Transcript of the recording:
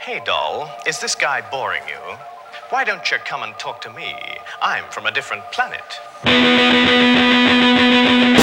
Hey, doll, is this guy boring you? Why don't you come and talk to me? I'm from a different planet.